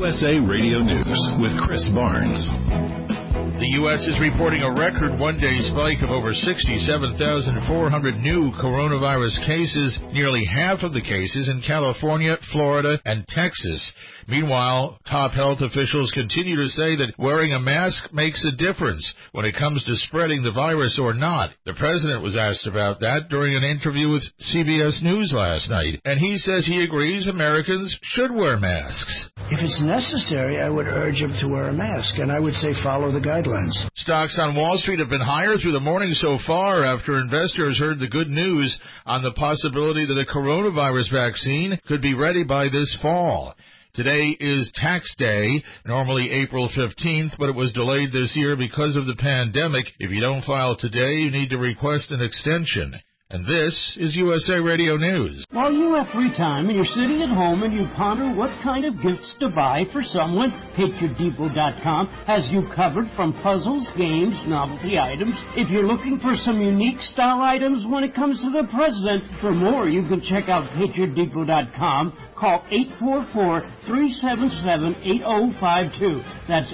USA Radio News with Chris Barnes. The U.S. is reporting a record one-day spike of over 67,400 new coronavirus cases, nearly half of the cases in California, Florida, and Texas. Meanwhile, top health officials continue to say that wearing a mask makes a difference when it comes to spreading the virus or not. The president was asked about that during an interview with CBS News last night, and he says he agrees Americans should wear masks. If it's necessary, I would urge him to wear a mask, and I would say follow the guidelines. Stocks on Wall Street have been higher through the morning so far after investors heard the good news on the possibility that a coronavirus vaccine could be ready by this fall. Today is tax day, normally April 15th, but it was delayed this year because of the pandemic. If you don't file today, you need to request an extension. And this is USA Radio News. While you have free time and you're sitting at home and you ponder what kind of gifts to buy for someone, PatriotDepot.com has you covered from puzzles, games, novelty items. If you're looking for some unique style items when it comes to the president, for more you can check out PatriotDepot.com. Call 844-377-8052. That's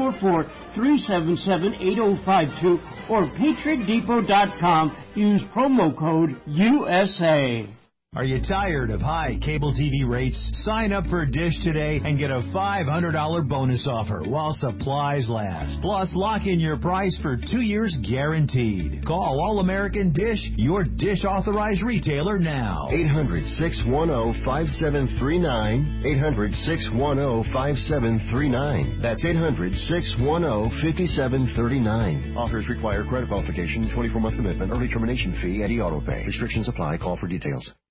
844-377-8052 or PatriotDepot.com. Use promo code USA. Are you tired of high cable TV rates? Sign up for Dish today and get a $500 bonus offer while supplies last. Plus, lock in your price for 2 years guaranteed. Call All-American Dish, your Dish authorized retailer now. 800-610-5739. 800-610-5739. That's 800-610-5739. Offers require credit qualification, 24-month commitment, early termination fee, Eddie Auto Pay. Restrictions apply. Call for details.